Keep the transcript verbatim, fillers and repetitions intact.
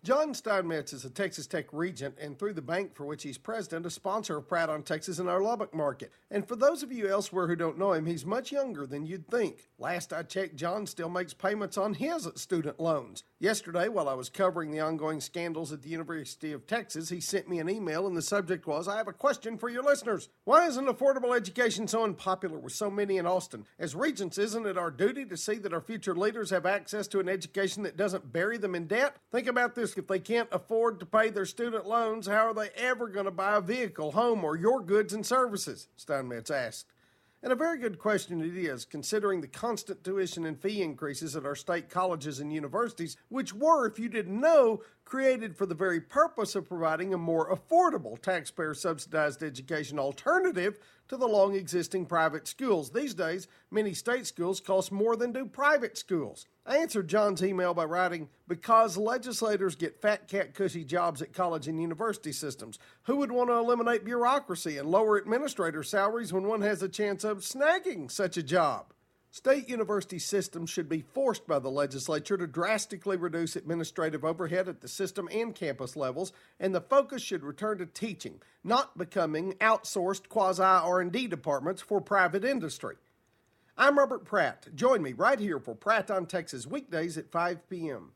John Steinmetz is a Texas Tech Regent and through the bank for which he's president, a sponsor of Pratt on Texas in our Lubbock market. And for those of you elsewhere who don't know him, he's much younger than you'd think. Last I checked, John still makes payments on his student loans. Yesterday, while I was covering the ongoing scandals at the University of Texas, he sent me an email and the subject was, I have a question for your listeners. Why isn't affordable education so unpopular with so many in Austin? As regents, isn't it our duty to see that our future leaders have access to an education that doesn't bury them in debt? Think about this. If they can't afford to pay their student loans, how are they ever going to buy a vehicle, home, or your goods and services? Steinmetz asked. And a very good question it is, considering the constant tuition and fee increases at our state colleges and universities, which were, if you didn't know, created for the very purpose of providing a more affordable taxpayer-subsidized education alternative to the long-existing private schools. These days, many state schools cost more than do private schools. I answered John's email by writing, because legislators get fat cat cushy jobs at college and university systems. Who would want to eliminate bureaucracy and lower administrator salaries when one has a chance of snagging such a job? State university systems should be forced by the legislature to drastically reduce administrative overhead at the system and campus levels, and the focus should return to teaching, not becoming outsourced quasi-R and D departments for private industry. I'm Robert Pratt. Join me right here for Pratt on Texas weekdays at five p.m.